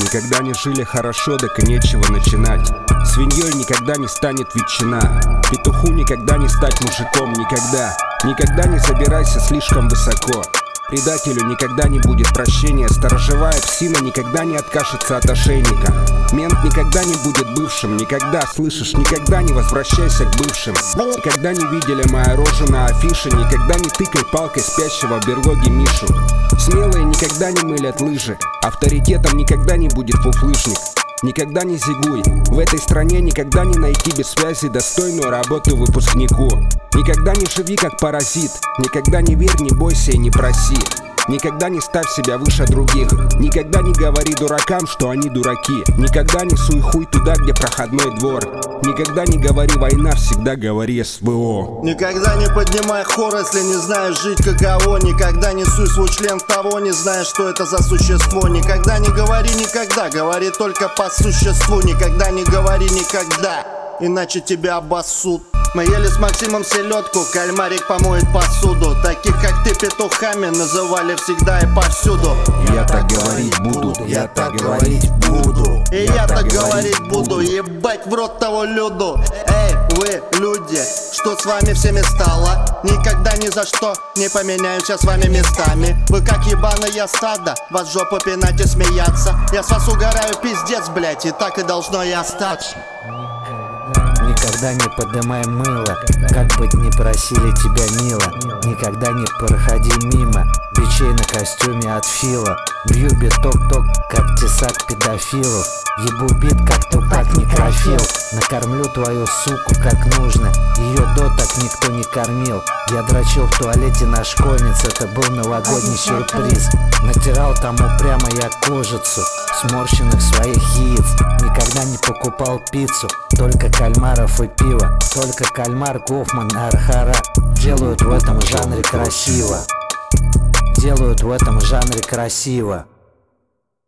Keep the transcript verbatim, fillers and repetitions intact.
никогда не жили хорошо, так и нечего начинать. Свиньей никогда не станет ветчина, петуху никогда не стать мужиком, никогда. Никогда не забирайся слишком высоко. Предателю никогда не будет прощения. Сторожевая псина никогда не откажется от ошейника. Мент никогда не будет бывшим. Никогда, слышишь, никогда не возвращайся к бывшим. Никогда не видели мою рожу на афише. Никогда не тыкай палкой спящего в берлоге Мишу. Смелые никогда не мылят лыжи. Авторитетом никогда не будет фуфлышник. Никогда не зигуй, в этой стране никогда не найти без связи достойную работу выпускнику. Никогда не живи как паразит, никогда не верь, не бойся и не проси. Никогда не ставь себя выше других, никогда не говори дуракам, что они дураки. Никогда не суй хуй туда, где проходной двор. Никогда не говори война, всегда говори СВО. Никогда не поднимай хор, если не знаешь жить каково. Никогда не суй свой член в того, не знаешь, что это за существо. Никогда не говори никогда, говори только по существу. Никогда не говори никогда, иначе тебя обоссут. Мы ели с Максимом селедку, кальмарик помоет посуду. Таких как ты петухами называли всегда и повсюду. Я так говорить буду, я так говорить буду. И я так говорить буду, ебать в рот того люду. Эй, вы, люди, что с вами всеми стало? Никогда ни за что не поменяемся с вами местами. Вы как ебаное стадо, вас в жопу пинать и смеяться. Я с вас угораю, пиздец, блять, и так и должно и остаться. Никогда не поднимай мыло, как быть не просили тебя мило. Никогда не проходи мимо бичей на костюме от Фила. Бью биток-ток, как тесак педофилов. Ебу бит, как Тупак некрофил. Накормлю твою суку как нужно, ее до так никто не кормил. Я дрочил в туалете на школьниц, это был новогодний сюрприз. Натирал там упрямо я кожицу сморщенных своих яиц. Никогда не покупал пиццу, только кальмаров и пиво. Только кальмар, Гофман, Архара делают в этом жанре красиво. Делают в этом жанре красиво.